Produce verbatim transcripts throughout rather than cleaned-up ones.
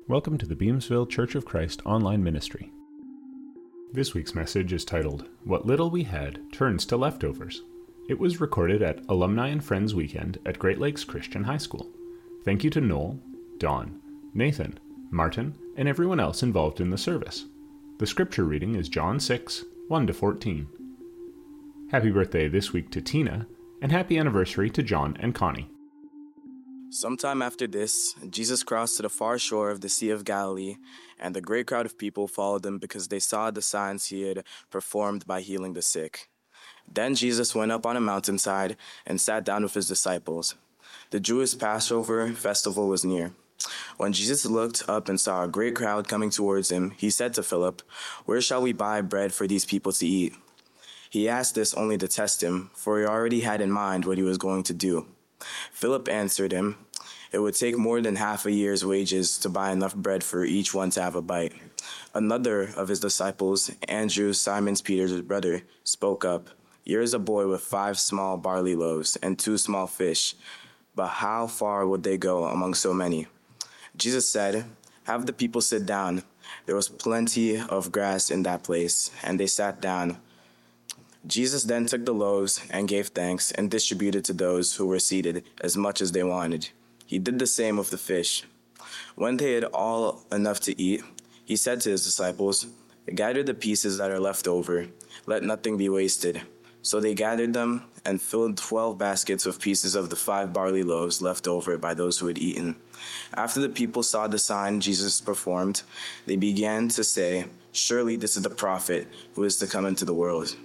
Welcome to the Beamsville Church of Christ online ministry. This week's message is titled, What Little We Had Turns to Leftovers. It was recorded at Alumni and Friends Weekend at Great Lakes Christian High School. Thank you to Noel, Dawn, Nathan, Martin, and everyone else involved in the service. The scripture reading is John six, one to fourteen. Happy birthday this week to Tina, and happy anniversary to John and Connie. Sometime after this, Jesus crossed to the far shore of the Sea of Galilee, and a great crowd of people followed him because they saw the signs he had performed by healing the sick. Then Jesus went up on a mountainside and sat down with his disciples. The Jewish Passover festival was near. When Jesus looked up and saw a great crowd coming towards him, he said to Philip, "Where shall we buy bread for these people to eat?" He asked this only to test him, for he already had in mind what he was going to do. Philip answered him, "It would take more than half a year's wages to buy enough bread for each one to have a bite." Another of his disciples, Andrew, Simon Peter's brother, spoke up, "Here is a boy with five small barley loaves and two small fish, but how far would they go among so many?" Jesus said, "Have the people sit down." There was plenty of grass in that place, and they sat down. Jesus then took the loaves and gave thanks and distributed to those who were seated as much as they wanted. He did the same with the fish. When they had all enough to eat, he said to his disciples, "Gather the pieces that are left over. Let nothing be wasted." So they gathered them and filled twelve baskets with pieces of the five barley loaves left over by those who had eaten. After the people saw the sign Jesus performed, they began to say, "Surely this is the prophet who is to come into the world."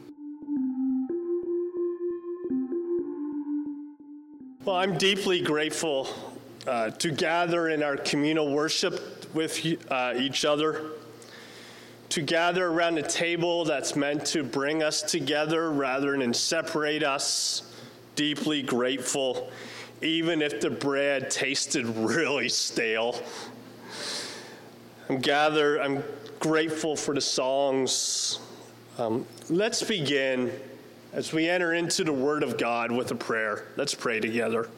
Well, I'm deeply grateful uh, to gather in our communal worship with uh, each other, to gather around a table that's meant to bring us together rather than separate us. Deeply grateful, even if the bread tasted really stale. I'm gather. I'm grateful for the songs. Um, let's begin. As we enter into the Word of God with a prayer, let's pray together.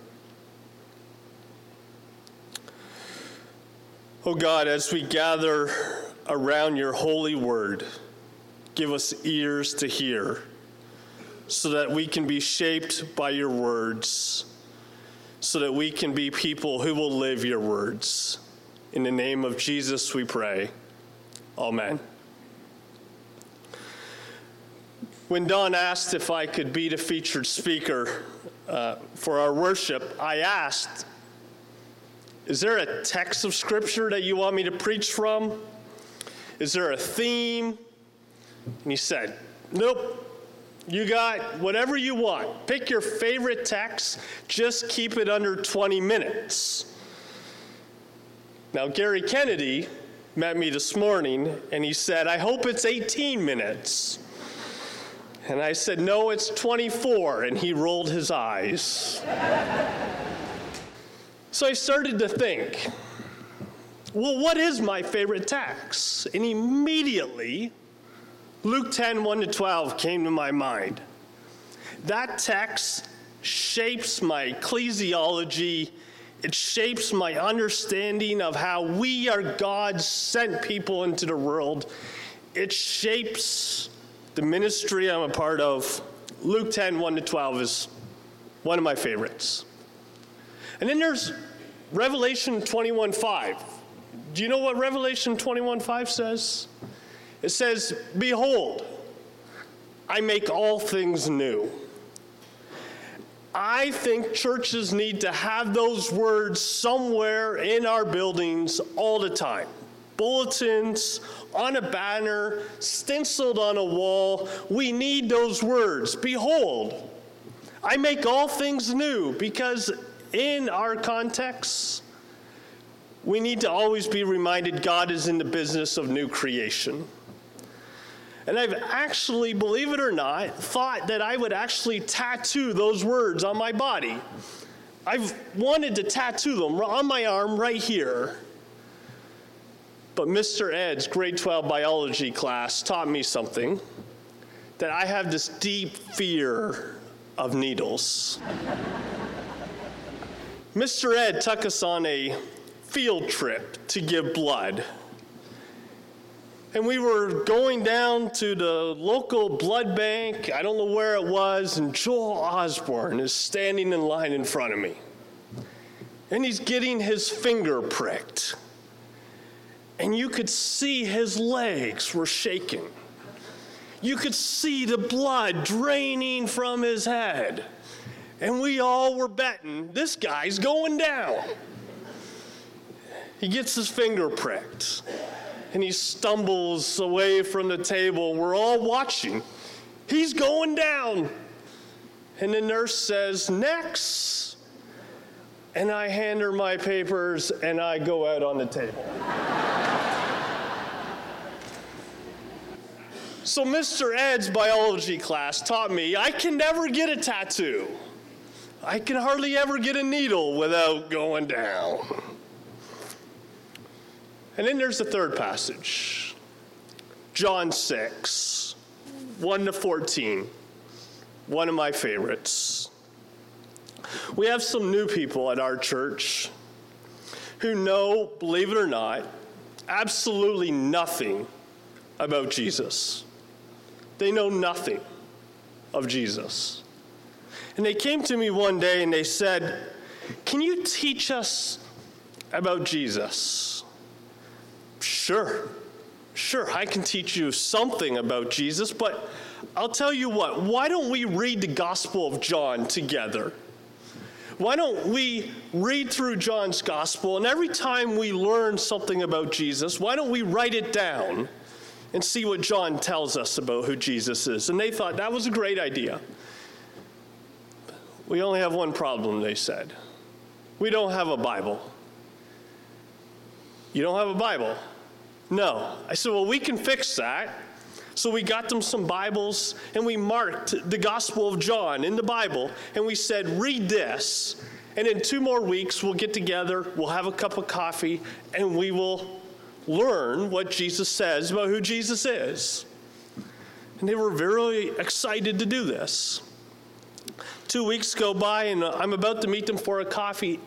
Oh God, as we gather around your holy word, give us ears to hear so that we can be shaped by your words, so that we can be people who will live your words. In the name of Jesus we pray. Amen. When Don asked if I could be the featured speaker uh, for our worship, I asked, "Is there a text of Scripture that you want me to preach from? Is there a theme?" And he said, "Nope. You got whatever you want. Pick your favorite text. Just keep it under twenty minutes. Now, Gary Kennedy met me this morning, and he said, "I hope it's eighteen minutes. And I said, "No, it's twenty-four, and he rolled his eyes. So I started to think, well, what is my favorite text? And immediately, Luke ten, one to twelve came to my mind. That text shapes my ecclesiology. It shapes my understanding of how we are God's sent people into the world. It shapes the ministry I'm a part of. Luke ten, one to twelve is one of my favorites. And then there's Revelation twenty-one, five. Do you know what Revelation twenty-one, five says? It says, "Behold, I make all things new." I think churches need to have those words somewhere in our buildings all the time. Bulletins, on a banner, stenciled on a wall. We need those words. Behold, I make all things new, because in our context, we need to always be reminded God is in the business of new creation. And I've actually, believe it or not, thought that I would actually tattoo those words on my body. I've wanted to tattoo them on my arm right here. But Mister Ed's grade twelve biology class taught me something, that I have this deep fear of needles. Mister Ed took us on a field trip to give blood. And we were going down to the local blood bank, I don't know where it was, and Joel Osborne is standing in line in front of me. And he's getting his finger pricked. And you could see his legs were shaking. You could see the blood draining from his head. And we all were betting, this guy's going down. He gets his finger pricked. And he stumbles away from the table. We're all watching. He's going down. And the nurse says, next. And I hand her my papers, and I go out on the table. So Mister Ed's biology class taught me I can never get a tattoo. I can hardly ever get a needle without going down. And then there's the third passage, John six, one to fourteen, one of my favorites. We have some new people at our church who know, believe it or not, absolutely nothing about Jesus. They know nothing of Jesus. And they came to me one day and they said, can you teach us about Jesus? Sure, sure, I can teach you something about Jesus, but I'll tell you what, why don't we read the Gospel of John together? Why don't we read through John's Gospel, and every time we learn something about Jesus, why don't we write it down and see what John tells us about who Jesus is? And they thought that was a great idea. We only have one problem, they said. We don't have a Bible. You don't have a Bible? No. I said, well, we can fix that. So we got them some Bibles, and we marked the Gospel of John in the Bible, and we said, read this, and in two more weeks, we'll get together, we'll have a cup of coffee, and we will learn what Jesus says about who Jesus is. And they were very excited to do this. Two weeks go by, and I'm about to meet them for a coffee,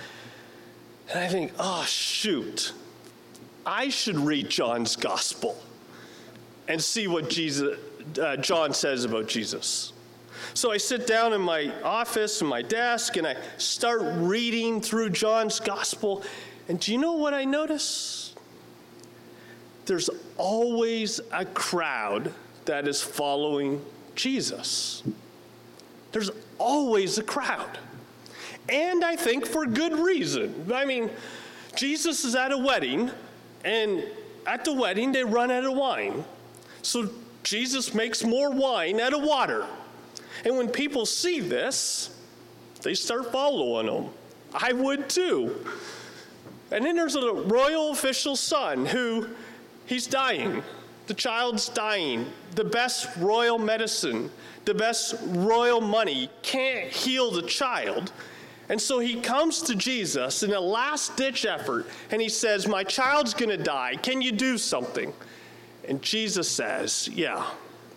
and I think, oh, shoot, I should read John's Gospel and see what Jesus, uh, John says about Jesus. So I sit down in my office, in my desk, and I start reading through John's Gospel. And do you know what I notice? There's always a crowd that is following Jesus. There's always a crowd. And I think for good reason. I mean, Jesus is at a wedding, and at the wedding, they run out of wine. So Jesus makes more wine out of water. And when people see this, they start following him. I would too. And then there's a royal official's son who, he's dying. The child's dying. The best royal medicine, the best royal money can't heal the child. And so he comes to Jesus in a last-ditch effort, and he says, my child's going to die. Can you do something? And Jesus says, yeah,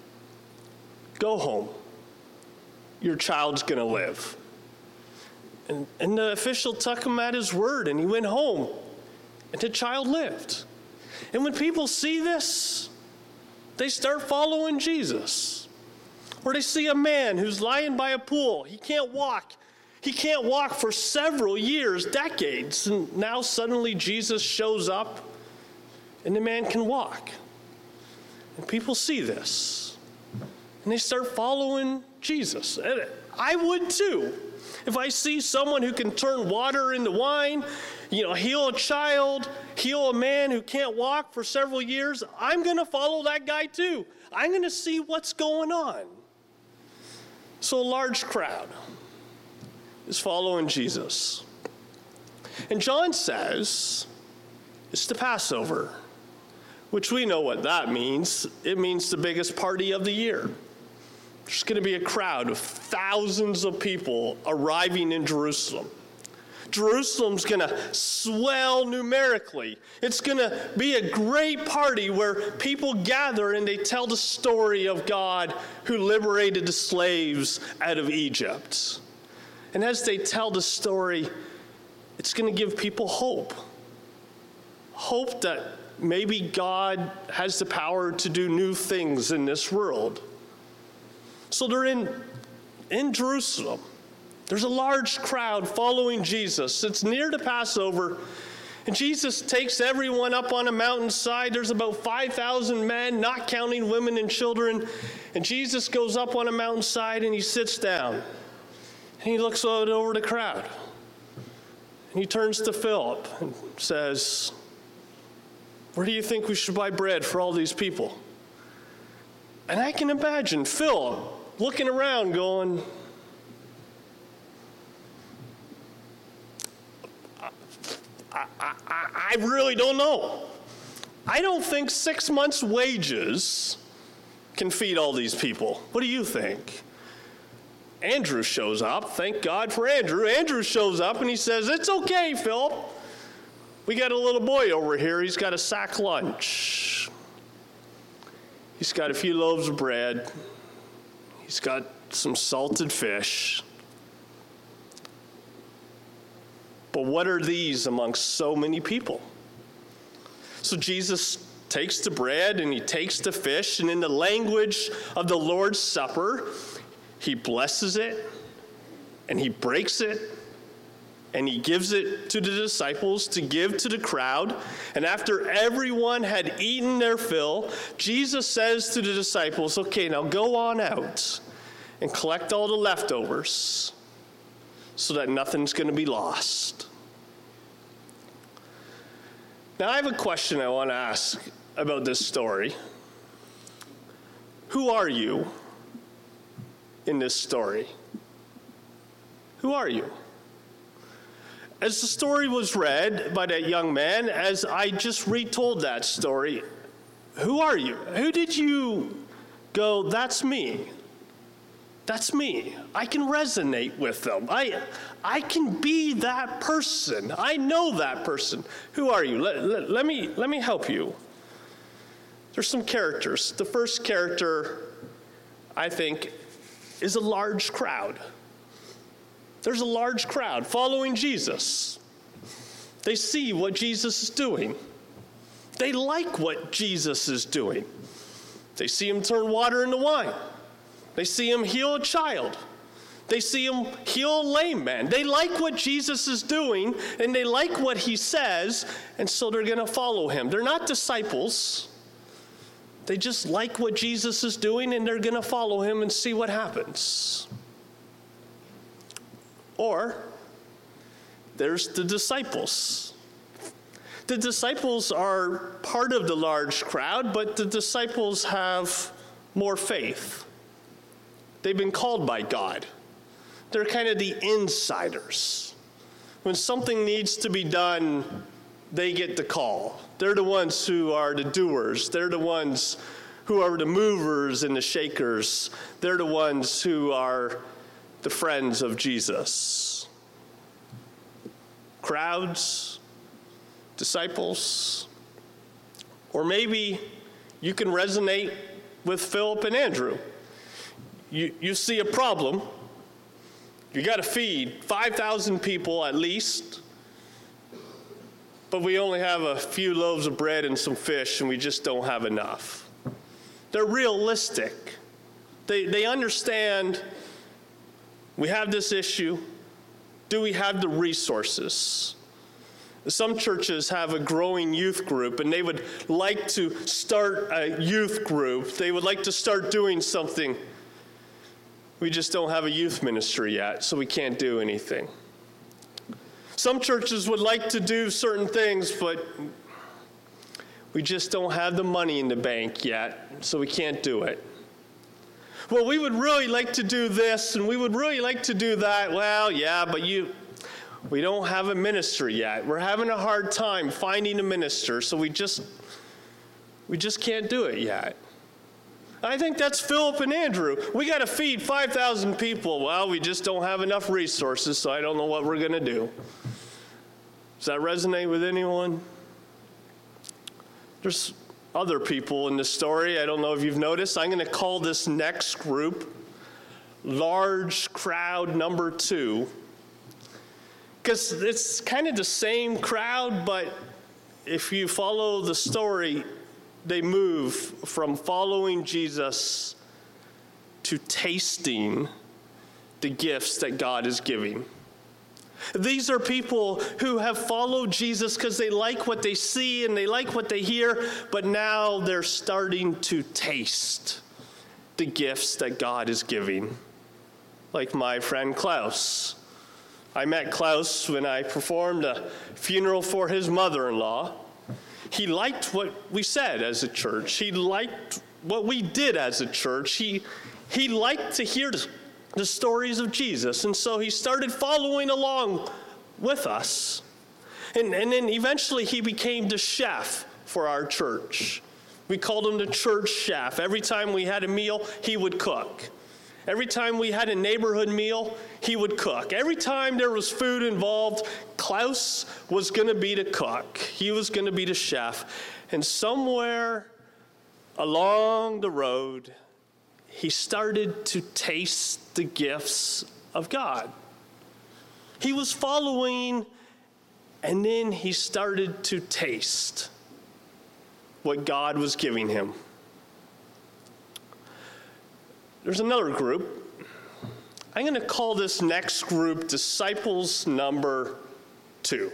go home. Your child's going to live. And, and the official took him at his word, and he went home, and the child lived. And when people see this, they start following Jesus. Or they see a man who's lying by a pool. He can't walk. He can't walk for several years, decades, and now suddenly Jesus shows up, and the man can walk. And people see this, and they start following Jesus. And I would too. If I see someone who can turn water into wine, you know, heal a child, heal a man who can't walk for several years, I'm going to follow that guy too. I'm going to see what's going on. So a large crowd is following Jesus. And John says it's the Passover, which we know what that means. It means the biggest party of the year. There's going to be a crowd of thousands of people arriving in Jerusalem. Jerusalem's going to swell numerically. It's going to be a great party where people gather and they tell the story of God who liberated the slaves out of Egypt. And as they tell the story, it's going to give people hope. hope that maybe God has the power to do new things in this world. So they're in, in Jerusalem. There's a large crowd following Jesus. It's near the Passover, and Jesus takes everyone up on a mountainside. There's about five thousand men, not counting women and children. And Jesus goes up on a mountainside, and he sits down. And he looks out over the crowd. And he turns to Philip and says, "Where do you think we should buy bread for all these people?" And I can imagine Philip looking around going, I, I, I really don't know. I don't think six months' wages can feed all these people. What do you think? Andrew shows up. Thank God for Andrew. Andrew shows up and he says, "It's okay, Philip. We got a little boy over here. He's got a sack lunch. He's got a few loaves of bread. He's got some salted fish. But what are these amongst so many people?" So Jesus takes the bread and he takes the fish, and in the language of the Lord's Supper, he blesses it and he breaks it and he gives it to the disciples to give to the crowd. And after everyone had eaten their fill, Jesus says to the disciples, "Okay, now go on out and collect all the leftovers so that nothing's going to be lost." Now, I have a question I want to ask about this story. Who are you in this story? Who are you? As the story was read by that young man, as I just retold that story, who are you? Who did you go, "That's me. That's me. I can resonate with them. I, I can be that person. I know that person." Who are you? Let, let, let me, let me help you. There's some characters. The first character, I think, is a large crowd. There's a large crowd following Jesus. They see what Jesus is doing. They like what Jesus is doing. They see him turn water into wine. They see him heal a child. They see him heal a lame man. They like what Jesus is doing, and they like what he says, and so they're going to follow him. They're not disciples. They just like what Jesus is doing, and they're going to follow him and see what happens. Or there's the disciples. The disciples are part of the large crowd, but the disciples have more faith. They've been called by God. They're kind of the insiders. When something needs to be done, they get the call. They're the ones who are the doers. They're the ones who are the movers and the shakers. They're the ones who are the friends of Jesus. Crowds, disciples, or maybe you can resonate with Philip and Andrew. You, you see a problem. You got to feed five thousand people at least, but we only have a few loaves of bread and some fish, and we just don't have enough. They're realistic. They, they understand we have this issue. Do we have the resources? Some churches have a growing youth group, and they would like to start a youth group. They would like to start doing something. We just don't have a youth ministry yet, so we can't do anything. Some churches would like to do certain things, but we just don't have the money in the bank yet, so we can't do it. Well, we would really like to do this, and we would really like to do that. Well, yeah, but you, we don't have a ministry yet. We're having a hard time finding a minister, so we just, we just can't do it yet. I think that's Philip and Andrew. We got to feed five thousand people. Well, we just don't have enough resources, so I don't know what we're going to do. Does that resonate with anyone? There's other people in this story. I don't know if you've noticed. I'm going to call this next group large crowd number two, because it's kind of the same crowd, but if you follow the story, they move from following Jesus to tasting the gifts that God is giving. These are people who have followed Jesus because they like what they see and they like what they hear, but now they're starting to taste the gifts that God is giving. Like my friend Klaus. I met Klaus when I performed a funeral for his mother-in-law. He liked what we said as a church. He liked what we did as a church. He, he liked to hear the, the stories of Jesus. And so he started following along with us. And, and then eventually he became the chef for our church. We called him the church chef. Every time we had a meal, he would cook. Every time we had a neighborhood meal, he would cook. Every time there was food involved, Klaus was going to be the cook. He was going to be the chef. And somewhere along the road, he started to taste the gifts of God. He was following, and then he started to taste what God was giving him. There's another group. I'm going to call this next group disciples number two.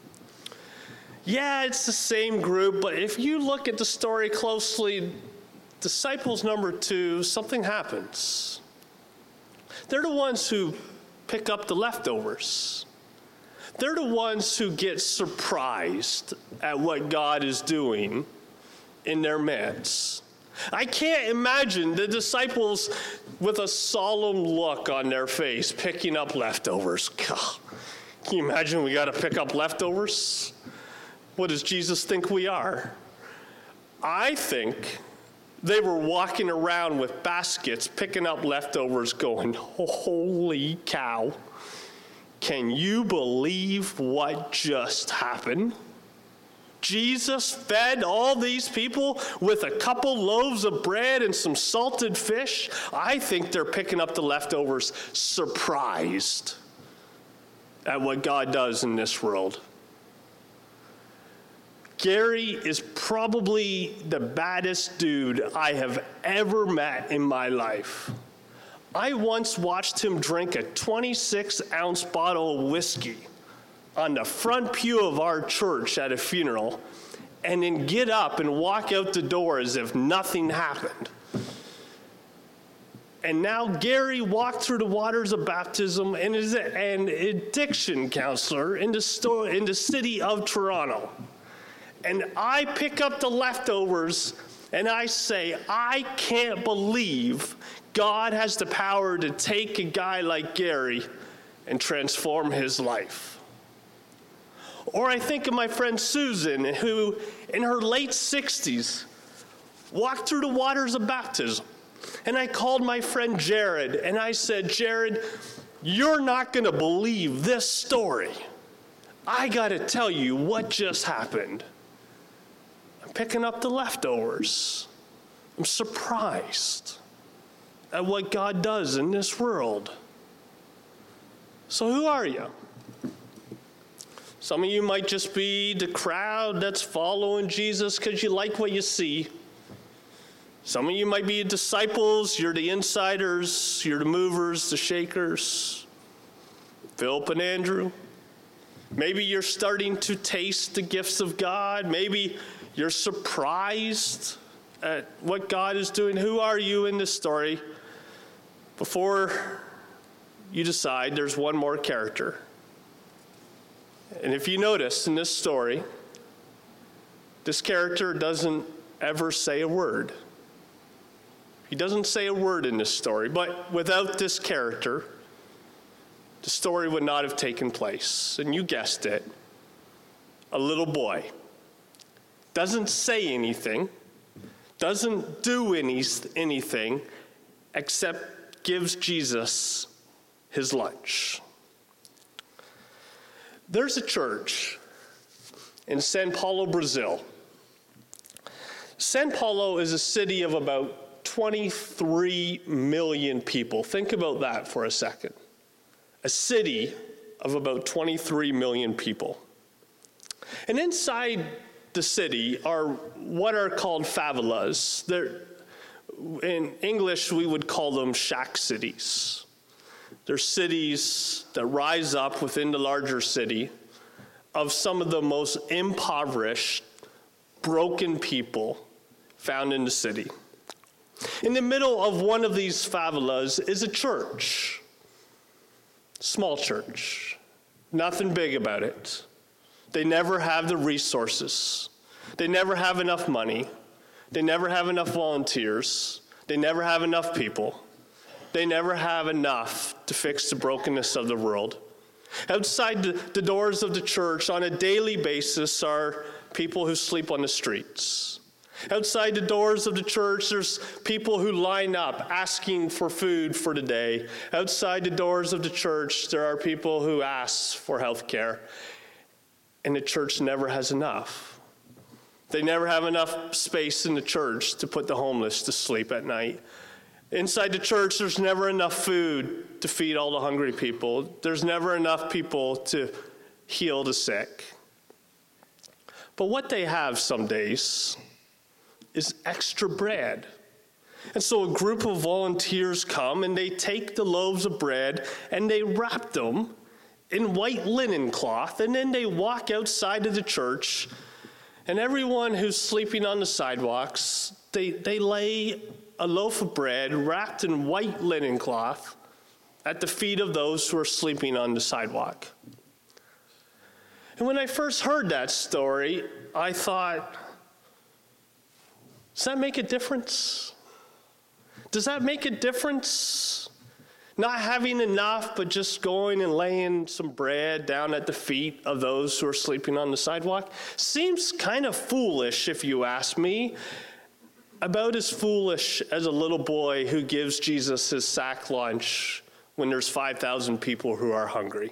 Yeah, it's the same group, but if you look at the story closely, disciples number two, something happens. They're the ones who pick up the leftovers. They're the ones who get surprised at what God is doing in their midst. I can't imagine the disciples with a solemn look on their face picking up leftovers. God, can you imagine we got to pick up leftovers? What does Jesus think we are? I think they were walking around with baskets picking up leftovers going, holy cow, can you believe what just happened? Jesus fed all these people with a couple loaves of bread and some salted fish. I think they're picking up the leftovers surprised at what God does in this world. Gary is probably the baddest dude I have ever met in my life. I once watched him drink a twenty-six ounce bottle of whiskey on the front pew of our church at a funeral, and then get up and walk out the door as if nothing happened. And now Gary walked through the waters of baptism and is an addiction counselor in the, sto- in the city of Toronto. And I pick up the leftovers and I say, I can't believe God has the power to take a guy like Gary and transform his life. Or I think of my friend Susan, who in her late sixties walked through the waters of baptism. And I called my friend Jared, and I said, Jared, you're not going to believe this story. I got to tell you what just happened. I'm picking up the leftovers. I'm surprised at what God does in this world. So who are you? Some of you might just be the crowd that's following Jesus because you like what you see. Some of you might be disciples. You're the insiders. You're the movers, the shakers. Philip and Andrew. Maybe you're starting to taste the gifts of God. Maybe you're surprised at what God is doing. Who are you in this story? Before you decide, there's one more character. And if you notice in this story, this character doesn't ever say a word. He doesn't say a word in this story, but without this character, the story would not have taken place. And you guessed it, a little boy. Doesn't say anything, doesn't do any, anything, except gives Jesus his lunch. There's a church in São Paulo, Brazil. São Paulo is a city of about twenty-three million people. Think about that for a second. A city of about twenty-three million people. And inside the city are what are called favelas. They're, in English, we would call them shack cities. They're cities that rise up within the larger city of some of the most impoverished, broken people found in the city. In the middle of one of these favelas is a church, small church, nothing big about it. They never have the resources. They never have enough money. They never have enough volunteers. They never have enough people. They never have enough to fix the brokenness of the world. Outside the, the doors of the church on a daily basis are people who sleep on the streets. Outside the doors of the church, there's people who line up asking for food for the day. Outside the doors of the church, there are people who ask for health care. And the church never has enough. They never have enough space in the church to put the homeless to sleep at night. Inside the church, there's never enough food to feed all the hungry people. There's never enough people to heal the sick. But what they have some days is extra bread. And so a group of volunteers come and they take the loaves of bread and they wrap them in white linen cloth, and then they walk outside of the church, and everyone who's sleeping on the sidewalks, they, they lay a loaf of bread wrapped in white linen cloth at the feet of those who are sleeping on the sidewalk. And when I first heard that story, I thought, does that make a difference? Does that make a difference? Not having enough, but just going and laying some bread down at the feet of those who are sleeping on the sidewalk? Seems kind of foolish, if you ask me. About as foolish as a little boy who gives Jesus his sack lunch when there's five thousand people who are hungry.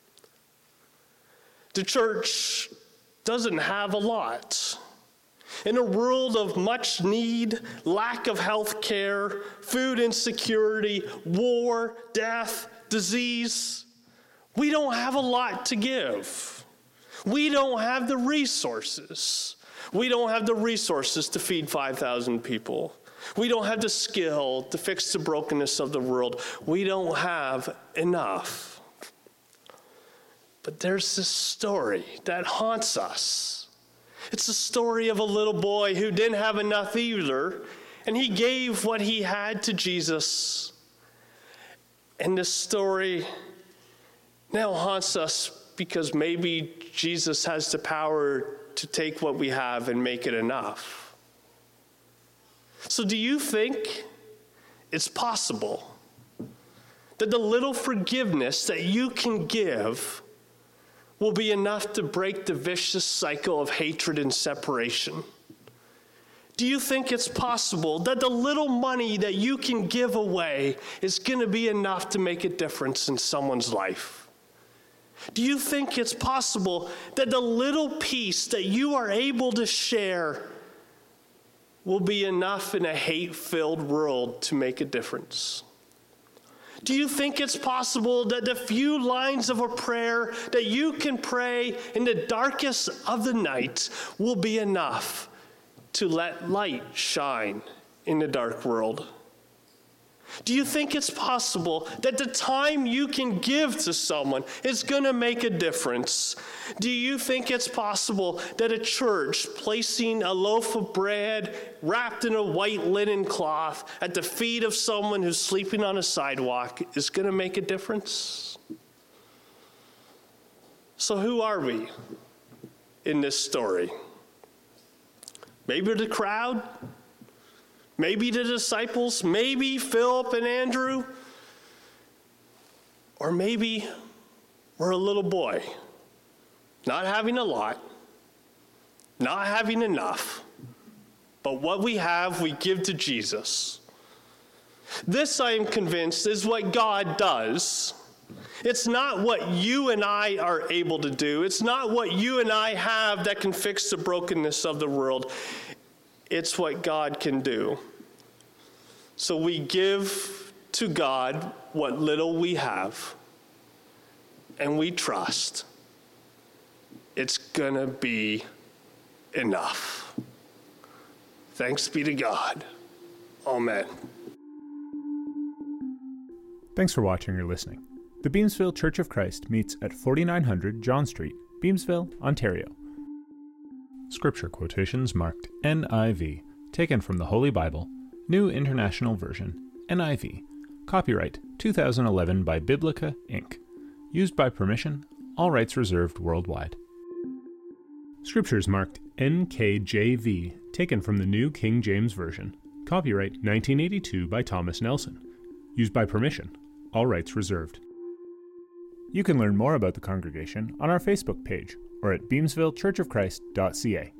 The church doesn't have a lot. In a world of much need, lack of health care, food insecurity, war, death, disease, we don't have a lot to give. We don't have the resources. We don't have the resources to feed five thousand people. We don't have the skill to fix the brokenness of the world. We don't have enough. But there's this story that haunts us. It's the story of a little boy who didn't have enough either, and he gave what he had to Jesus. And this story now haunts us because maybe Jesus has the power to take what we have and make it enough. So do you think it's possible that the little forgiveness that you can give will be enough to break the vicious cycle of hatred and separation? Do you think it's possible that the little money that you can give away is going to be enough to make a difference in someone's life? Do you think it's possible that the little piece that you are able to share will be enough in a hate-filled world to make a difference? Do you think it's possible that the few lines of a prayer that you can pray in the darkest of the night will be enough to let light shine in the dark world? Do you think it's possible that the time you can give to someone is going to make a difference? Do you think it's possible that a church placing a loaf of bread wrapped in a white linen cloth at the feet of someone who's sleeping on a sidewalk is going to make a difference? So who are we in this story? Maybe the crowd? Maybe the disciples, maybe Philip and Andrew, or maybe we're a little boy, not having a lot, not having enough, but what we have we give to Jesus. This, I am convinced, is what God does. It's not what you and I are able to do. It's not what you and I have that can fix the brokenness of the world. It's what God can do. So we give to God what little we have, and we trust it's gonna be enough. Thanks be to God. Amen. Thanks for watching or listening. The Beamsville Church of Christ meets at forty-nine hundred John Street, Beamsville, Ontario. Scripture quotations marked N I V, taken from the Holy Bible, New International Version, N I V. Copyright two thousand eleven by Biblica, Incorporated. Used by permission, all rights reserved worldwide. Scriptures marked N K J V, taken from the New King James Version. Copyright nineteen eighty-two by Thomas Nelson. Used by permission, all rights reserved. You can learn more about the congregation on our Facebook page or at beamsville church of christ dot c a.